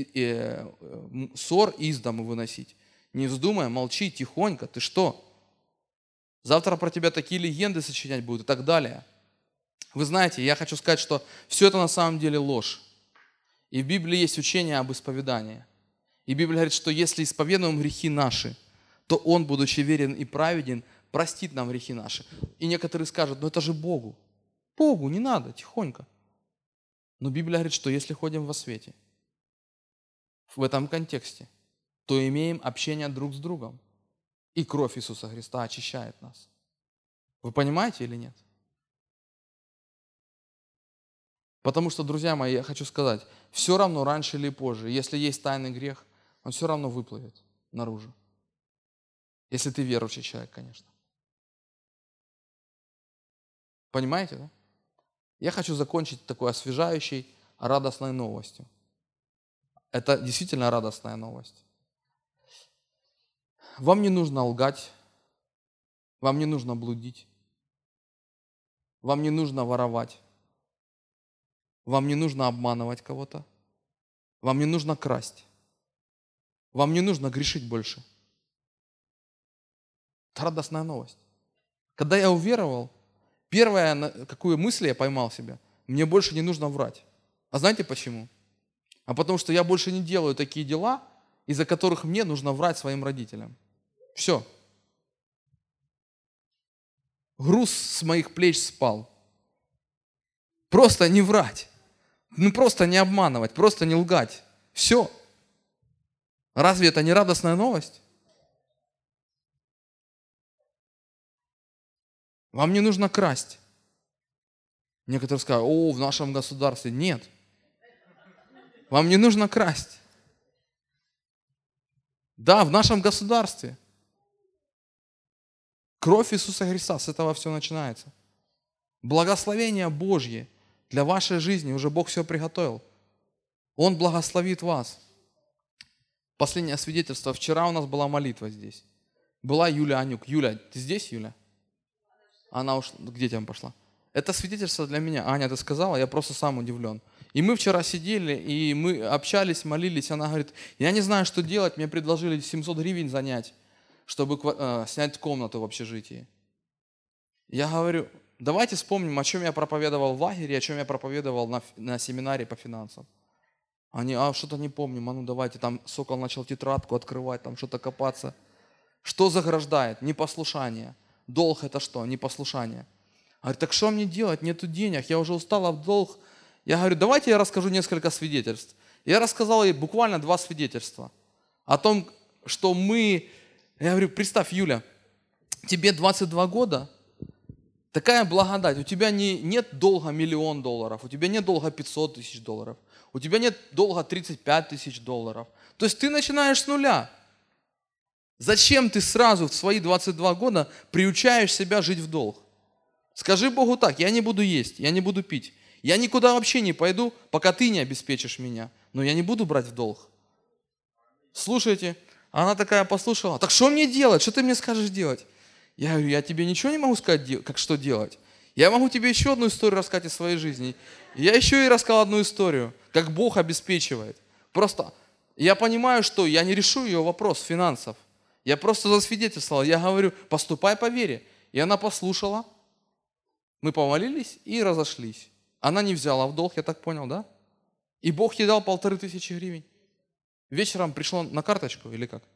ссор из дома выносить. Не вздумай, молчи, тихонько. Ты что? Завтра про тебя такие легенды сочинять будут и так далее. Вы знаете, я хочу сказать, что все это на самом деле ложь. И в Библии есть учение об исповедании. И Библия говорит, что если исповедуем грехи наши, то Он, будучи верен и праведен, простит нам грехи наши. И некоторые скажут, это же Богу. Богу не надо, тихонько. Но Библия говорит, что если ходим во свете, в этом контексте, то имеем общение друг с другом. И кровь Иисуса Христа очищает нас. Вы понимаете или нет? Потому что, друзья мои, я хочу сказать, все равно раньше или позже, если есть тайный грех, он все равно выплывет наружу. Если ты верующий человек, конечно. Понимаете, да? Я хочу закончить такой освежающей, радостной новостью. Это действительно радостная новость. Вам не нужно лгать, вам не нужно блудить, вам не нужно воровать, вам не нужно обманывать кого-то, вам не нужно красть, вам не нужно грешить больше. Это радостная новость. Когда я уверовал, первая, какую мысль я поймал себя, мне больше не нужно врать. А знаете почему? А потому что я больше не делаю такие дела, из-за которых мне нужно врать своим родителям. Все. Груз с моих плеч спал. Просто не врать. Просто не обманывать, просто не лгать. Все. Разве это не радостная новость? Вам не нужно красть. Некоторые скажут, в нашем государстве. Нет. Вам не нужно красть. Да, в нашем государстве. Кровь Иисуса Христа, с этого все начинается. Благословение Божье для вашей жизни, уже Бог все приготовил. Он благословит вас. Последнее свидетельство. Вчера у нас была молитва здесь. Была Юля Анюк. Юля, ты здесь, Юля? Она уж к детям пошла. Это свидетельство для меня. Аня, ты сказала, я просто сам удивлен. И мы вчера сидели, и мы общались, молились. Она говорит, я не знаю, что делать. Мне предложили 700 гривен занять, чтобы снять комнату в общежитии. Я говорю, давайте вспомним, о чем я проповедовал в лагере, о чем я проповедовал на семинаре по финансам. Они, что-то не помним, ну давайте. Там Сокол начал тетрадку открывать, там что-то копаться. Что заграждает? Непослушание. Долг это что? Непослушание. Говорит, так что мне делать? Нету денег, я уже устала в долг. Я говорю, давайте я расскажу несколько свидетельств. Я рассказал ей буквально 2 свидетельства. О том, что мы... Я говорю, представь, Юля, тебе 22 года, такая благодать. У тебя нет долга $1 миллион, у тебя нет долга $500 000, у тебя нет долга $35 000. То есть ты начинаешь с нуля. Зачем ты сразу в свои 22 года приучаешь себя жить в долг? Скажи Богу так, я не буду есть, я не буду пить. Я никуда вообще не пойду, пока ты не обеспечишь меня. Но я не буду брать в долг. Слушайте, она такая послушала, так что мне делать? Что ты мне скажешь делать? Я говорю, я тебе ничего не могу сказать, как что делать. Я могу тебе еще одну историю рассказать из своей жизни. Я еще и рассказал одну историю, как Бог обеспечивает. Просто я понимаю, что я не решу ее вопрос финансов. Я просто засвидетельствовал. Я говорю, поступай по вере. И она послушала. Мы помолились и разошлись. Она не взяла в долг, я так понял, да? И Бог ей дал 1500 гривен. Вечером пришло на карточку или как?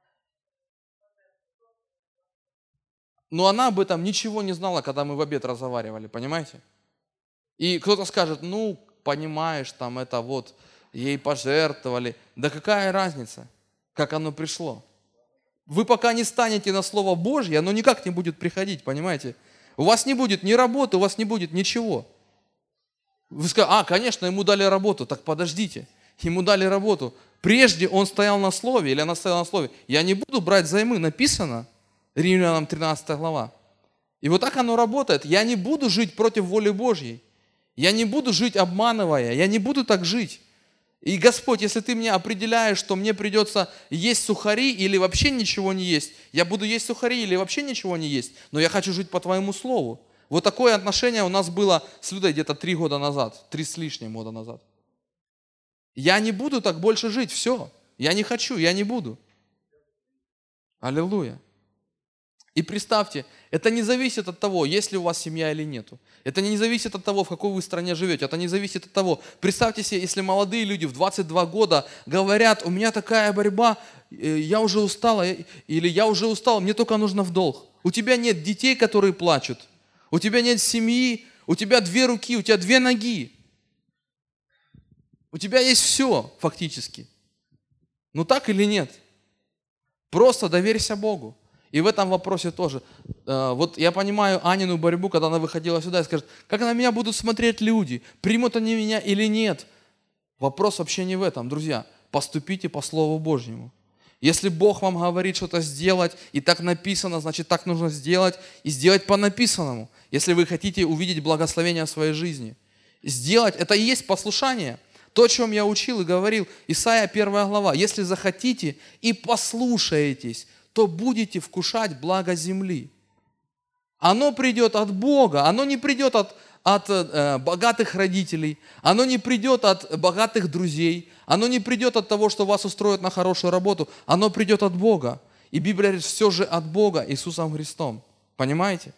Но она об этом ничего не знала, когда мы в обед разговаривали, понимаете? И кто-то скажет, понимаешь, там это вот, ей пожертвовали. Да какая разница, как оно пришло? Вы пока не станете на Слово Божье, оно никак не будет приходить, понимаете? У вас не будет ни работы, у вас не будет ничего. Вы скажете, конечно, ему дали работу. Так подождите, ему дали работу. Прежде он стоял на слове, или она стояла на слове. Я не буду брать займы, написано, Римлянам 13 глава. И вот так оно работает. Я не буду жить против воли Божьей. Я не буду жить обманывая, я не буду так жить. И Господь, если Ты мне определяешь, что мне придется есть сухари или вообще ничего не есть, я буду есть сухари или вообще ничего не есть, но я хочу жить по Твоему Слову. Вот такое отношение у нас было с Людой где-то 3 года назад, 3 с лишним года назад. Я не буду так больше жить, все. Я не хочу, я не буду. Аллилуйя. И представьте, это не зависит от того, есть ли у вас семья или нету. Это не зависит от того, в какой вы стране живете. Это не зависит от того. Представьте себе, если молодые люди в 22 года говорят, у меня такая борьба, я уже устала, или я уже устал, мне только нужно в долг. У тебя нет детей, которые плачут. У тебя нет семьи, у тебя 2 руки, у тебя 2 ноги. У тебя есть все фактически. Ну так или нет? Просто доверься Богу. И в этом вопросе тоже. Вот я понимаю Анину борьбу, когда она выходила сюда и скажет, как на меня будут смотреть люди, примут они меня или нет. Вопрос вообще не в этом, друзья. Поступите по Слову Божьему. Если Бог вам говорит что-то сделать, и так написано, значит так нужно сделать, и сделать по написанному. Если вы хотите увидеть благословение в своей жизни. Сделать, это и есть послушание. То, о чем я учил и говорил, Исайя 1 глава. Если захотите и послушаетесь, то будете вкушать благо земли. Оно придет от Бога, оно не придет от богатых родителей, оно не придет от богатых друзей, оно не придет от того, что вас устроят на хорошую работу, оно придет от Бога. И Библия говорит, все же от Бога Иисусом Христом. Понимаете?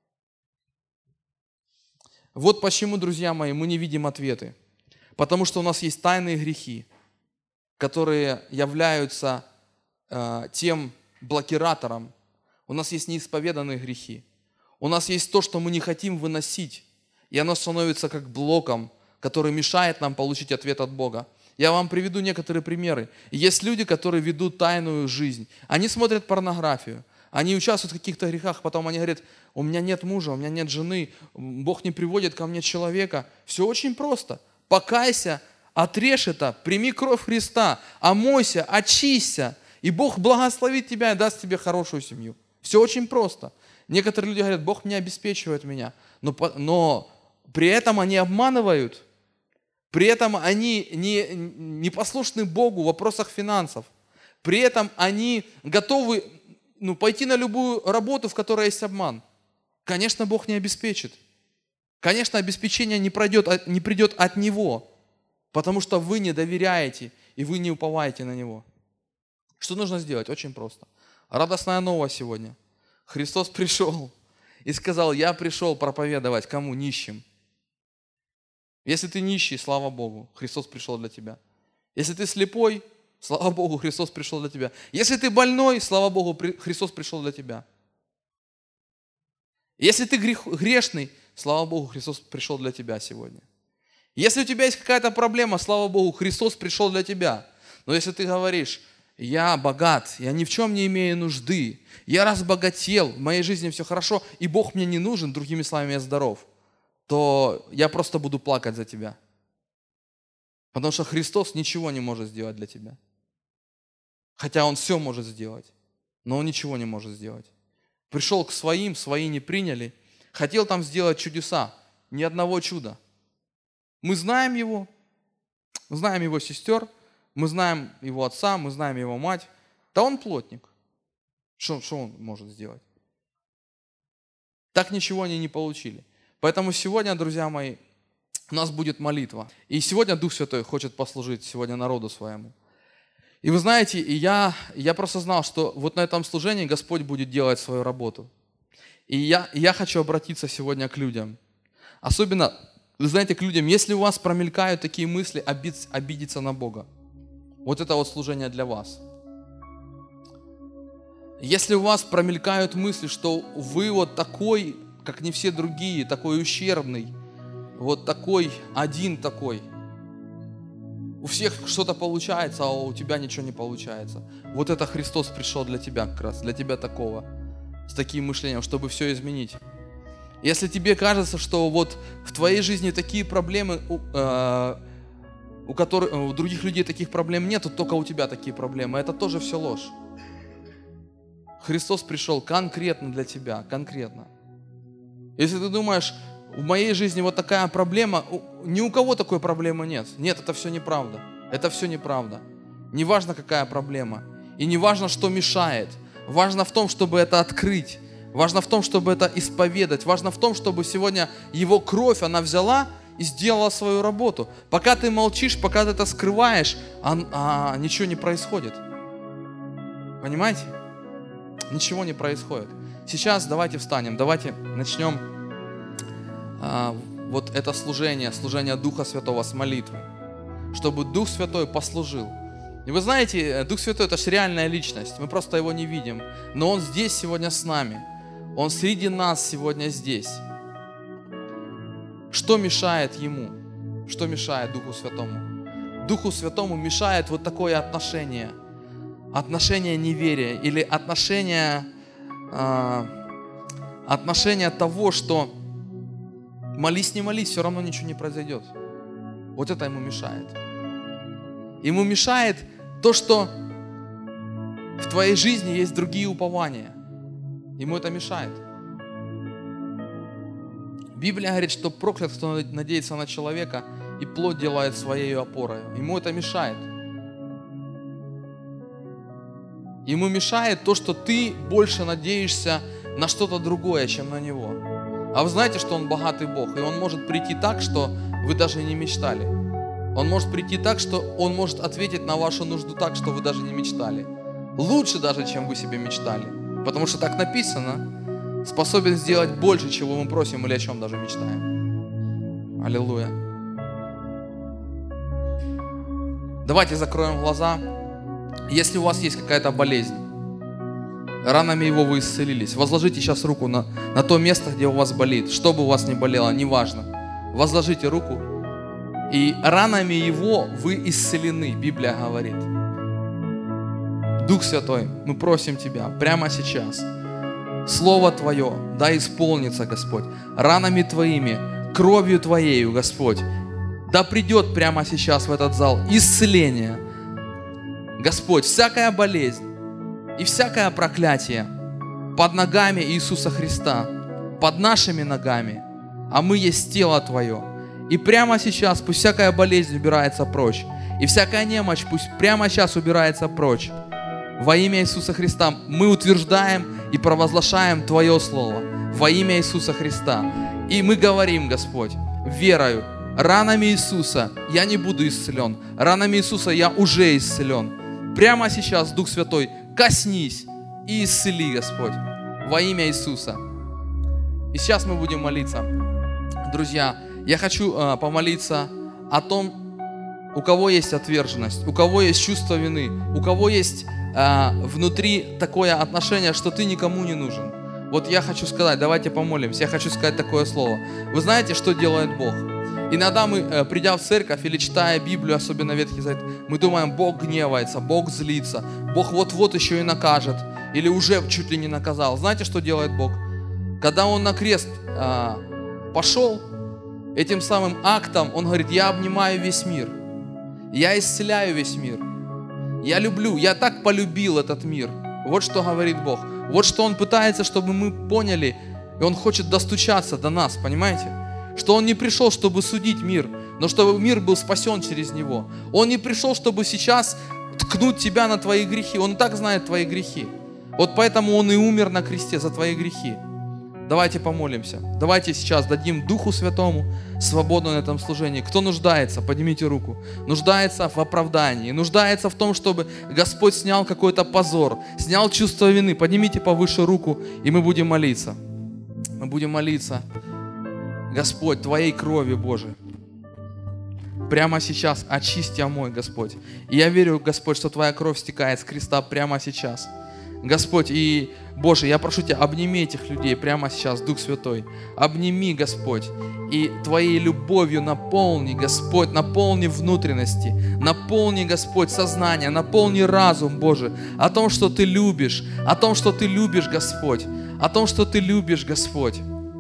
Вот почему, друзья мои, мы не видим ответы. Потому что у нас есть тайные грехи, которые являются тем блокиратором. У нас есть неисповеданные грехи. У нас есть то, что мы не хотим выносить. И оно становится как блоком, который мешает нам получить ответ от Бога. Я вам приведу некоторые примеры. Есть люди, которые ведут тайную жизнь. Они смотрят порнографию. Они участвуют в каких-то грехах, потом они говорят, у меня нет мужа, у меня нет жены, Бог не приводит ко мне человека. Все очень просто. Покайся, отрежь это, прими кровь Христа, омойся, очисься. И Бог благословит тебя и даст тебе хорошую семью. Все очень просто. Некоторые люди говорят, Бог не обеспечивает меня. Но при этом они обманывают. При этом они не послушны Богу в вопросах финансов. При этом они готовы пойти на любую работу, в которой есть обман. Конечно, Бог не обеспечит. Конечно, обеспечение не придет от Него, потому что вы не доверяете и вы не уповаете на Него. Что нужно сделать? Очень просто. Радостная новость сегодня. Христос пришел и сказал: я пришел проповедовать кому? Нищим. Если ты нищий, слава Богу, Христос пришел для тебя. Если ты слепой, слава Богу, Христос пришел для тебя. Если ты больной, слава Богу, Христос пришел для тебя. Если ты грешный, слава Богу, Христос пришел для тебя сегодня. Если у тебя есть какая-то проблема, слава Богу, Христос пришел для тебя. Но если ты говоришь: я богат, я ни в чем не имею нужды, я разбогател, в моей жизни все хорошо, и Бог мне не нужен, другими словами, я здоров, то я просто буду плакать за тебя. Потому что Христос ничего не может сделать для тебя. Хотя Он все может сделать, но Он ничего не может сделать. Пришел к своим, свои не приняли, хотел там сделать чудеса, ни одного чуда. Мы знаем Его сестер, мы знаем Его отца, мы знаем Его мать. Да Он плотник. Что Он может сделать? Так ничего они не получили. Поэтому сегодня, друзья мои, у нас будет молитва. И сегодня Дух Святой хочет послужить сегодня народу своему. И вы знаете, я просто знал, что вот на этом служении Господь будет делать свою работу. И я хочу обратиться сегодня к людям. Особенно, вы знаете, к людям, если у вас промелькают такие мысли обидеться на Бога. Вот это вот служение для вас. Если у вас промелькают мысли, что вы вот такой, как не все другие, такой ущербный, вот такой, один такой. У всех что-то получается, а у тебя ничего не получается. Вот это Христос пришел для тебя как раз, для тебя такого, с таким мышлением, чтобы все изменить. Если тебе кажется, что вот в твоей жизни такие проблемы, у других людей таких проблем нет, только у тебя такие проблемы, это тоже все ложь. Христос пришел конкретно для тебя, конкретно. Если ты думаешь: в моей жизни вот такая проблема, ни у кого такой проблемы нет. Нет, это все неправда. Это все неправда. Не важно, какая проблема. И не важно, что мешает. Важно в том, чтобы это открыть. Важно в том, чтобы это исповедать. Важно в том, чтобы сегодня Его кровь, она взяла и сделала свою работу. Пока ты молчишь, пока ты это скрываешь, ничего не происходит. Понимаете? Ничего не происходит. Сейчас давайте встанем, давайте начнем вот это служение Духа Святого с молитвы, чтобы Дух Святой послужил. И вы знаете, Дух Святой — это же реальная личность, мы просто Его не видим, но Он здесь сегодня с нами, Он среди нас сегодня здесь. Что мешает Ему? Что мешает Духу Святому? Духу Святому мешает вот такое отношение неверия или отношение того, что молись, не молись, все равно ничего не произойдет. Вот это ему мешает. Ему мешает то, что в твоей жизни есть другие упования. Ему это мешает. Библия говорит, что проклят, кто надеется на человека, и плоть делает своей опорой. Ему это мешает. Ему мешает то, что ты больше надеешься на что-то другое, чем на Него. А вы знаете, что Он богатый Бог, и Он может прийти так, что вы даже не мечтали. Он может прийти так, что Он может ответить на вашу нужду так, что вы даже не мечтали. Лучше даже, чем вы себе мечтали. Потому что так написано: способен сделать больше, чего мы просим или о чем даже мечтаем. Аллилуйя. Давайте закроем глаза. Если у вас есть какая-то болезнь, ранами Его вы исцелились, возложите сейчас руку на то место, где у вас болит. Что бы у вас ни болело, неважно. Возложите руку, и ранами Его вы исцелены, Библия говорит. Дух Святой, мы просим Тебя прямо сейчас. Слово Твое да исполнится, Господь. Ранами Твоими, кровью Твоею, Господь, да придет прямо сейчас в этот зал исцеление. Господь, всякая болезнь и всякое проклятие под ногами Иисуса Христа, под нашими ногами, а мы есть тело Твое. И прямо сейчас пусть всякая болезнь убирается прочь, и всякая немощь пусть прямо сейчас убирается прочь. Во имя Иисуса Христа мы утверждаем и провозглашаем Твое Слово во имя Иисуса Христа. И мы говорим, Господь, верою, ранами Иисуса я не буду исцелен, ранами Иисуса я уже исцелен. Прямо сейчас, Дух Святой, коснись и исцели, Господь, во имя Иисуса. И сейчас мы будем молиться. Друзья, я хочу помолиться о том, у кого есть отверженность, у кого есть чувство вины, у кого есть внутри такое отношение, что ты никому не нужен. Вот я хочу сказать, давайте помолимся, я хочу сказать такое слово. Вы знаете, что делает Бог? Иногда мы, придя в церковь или читая Библию, особенно Ветхий Завет, мы думаем, Бог гневается, Бог злится, Бог вот-вот еще и накажет, или уже чуть ли не наказал. Знаете, что делает Бог? Когда Он на крест пошел, этим самым актом Он говорит, я обнимаю весь мир, я исцеляю весь мир, я люблю, я так полюбил этот мир. Вот что говорит Бог. Вот что Он пытается, чтобы мы поняли, и Он хочет достучаться до нас, понимаете? Что Он не пришел, чтобы судить мир, но чтобы мир был спасен через Него. Он не пришел, чтобы сейчас ткнуть тебя на твои грехи. Он и так знает твои грехи. Вот поэтому Он и умер на кресте за твои грехи. Давайте помолимся. Давайте сейчас дадим Духу Святому свободу на этом служении. Кто нуждается, поднимите руку. Нуждается в оправдании, нуждается в том, чтобы Господь снял какой-то позор, снял чувство вины. Поднимите повыше руку, и мы будем молиться. Мы будем молиться. Господь, Твоей кровью, Божией, прямо сейчас очисти, омой, Господь. И я верю, Господь, что Твоя кровь стекает с креста прямо сейчас. Господь, и, Боже, я прошу Тебя, обними этих людей прямо сейчас, Дух Святой. Обними, Господь, и Твоей любовью наполни, Господь, наполни внутренности, наполни, Господь, сознание, наполни разум, Боже, о том, что Ты любишь, о том, что Ты любишь, Господь, о том, что Ты любишь, Господь,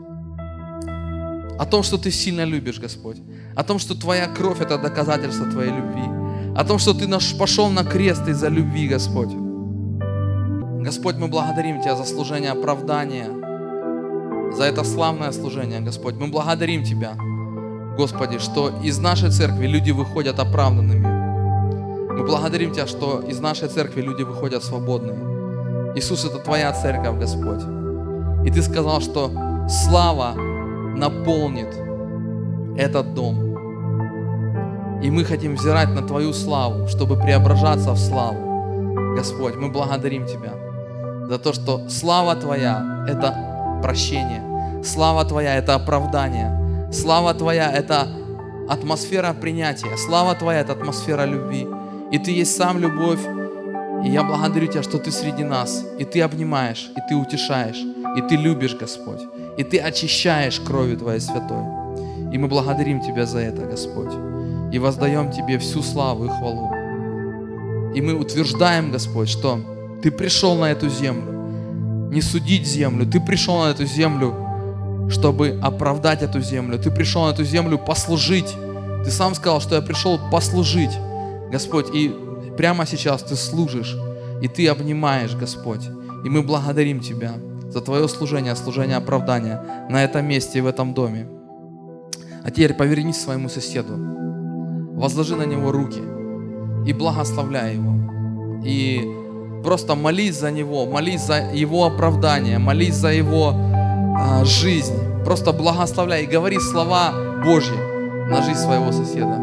о том, что Ты сильно любишь, Господь, о том, что Твоя кровь – это доказательство Твоей любви, о том, что Ты пошел на крест из-за любви, Господь. Господь, мы благодарим Тебя за служение оправдания, за это славное служение, Господь. Мы благодарим Тебя, Господи, что из нашей церкви люди выходят оправданными. Мы благодарим Тебя, что из нашей церкви люди выходят свободными. Иисус, это Твоя церковь, Господь. И Ты сказал, что слава наполнит этот дом. И мы хотим взирать на Твою славу, чтобы преображаться в славу. Господь, мы благодарим Тебя за то, что слава Твоя – это прощение, слава Твоя – это оправдание, слава Твоя – это атмосфера принятия, слава Твоя – это атмосфера любви. И Ты есть сам любовь, и я благодарю Тебя, что Ты среди нас, и Ты обнимаешь, и Ты утешаешь, и Ты любишь, Господь, и Ты очищаешь кровью Твоей святой. И мы благодарим Тебя за это, Господь, и воздаем Тебе всю славу и хвалу. И мы утверждаем, Господь, что Ты пришел на эту землю, не судить землю. Ты пришел на эту землю, чтобы оправдать эту землю. Ты пришел на эту землю послужить. Ты сам сказал, что я пришел послужить, Господь. И прямо сейчас Ты служишь, и Ты обнимаешь, Господь. И мы благодарим Тебя за Твое служение, служение оправдания на этом месте и в этом доме. А теперь повернись к своему соседу, возложи на него руки и благословляй его. И просто молись за него, молись за его оправдание, молись за его жизнь. Просто благословляй и говори слова Божьи на жизнь своего соседа.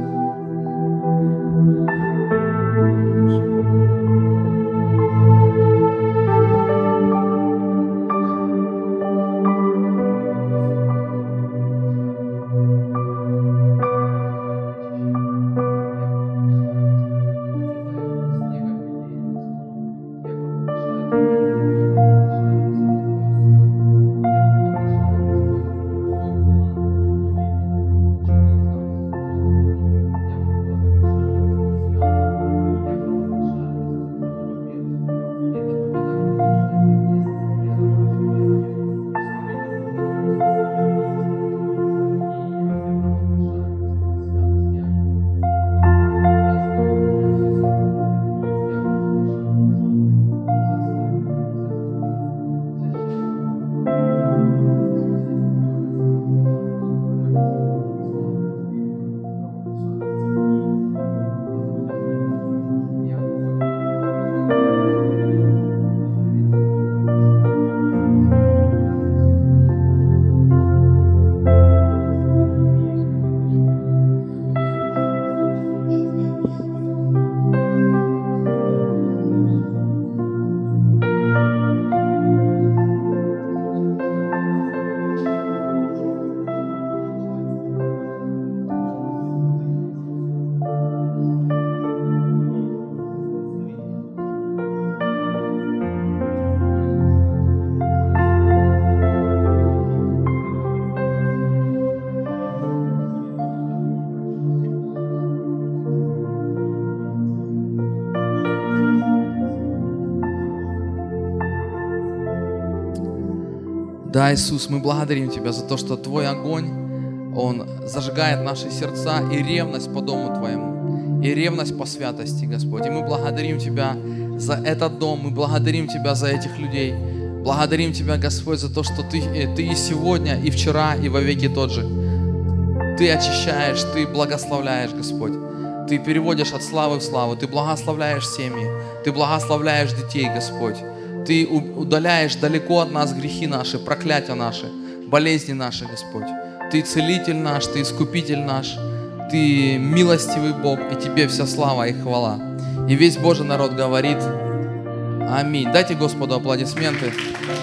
Да, Иисус, мы благодарим Тебя за то, что Твой огонь, Он зажигает наши сердца и ревность по дому Твоему, и ревность по святости, Господь. И мы благодарим Тебя за этот дом, мы благодарим Тебя за этих людей. Благодарим Тебя, Господь, за то, что Ты и сегодня, и вчера, и во веки тот же. Ты очищаешь, Ты благословляешь, Господь. Ты переводишь от славы в славу, Ты благословляешь семьи, Ты благословляешь детей, Господь. Ты удаляешь далеко от нас грехи наши, проклятия наши, болезни наши, Господь. Ты целитель наш, Ты искупитель наш, Ты милостивый Бог, и Тебе вся слава и хвала. И весь Божий народ говорит: аминь. Дайте Господу аплодисменты.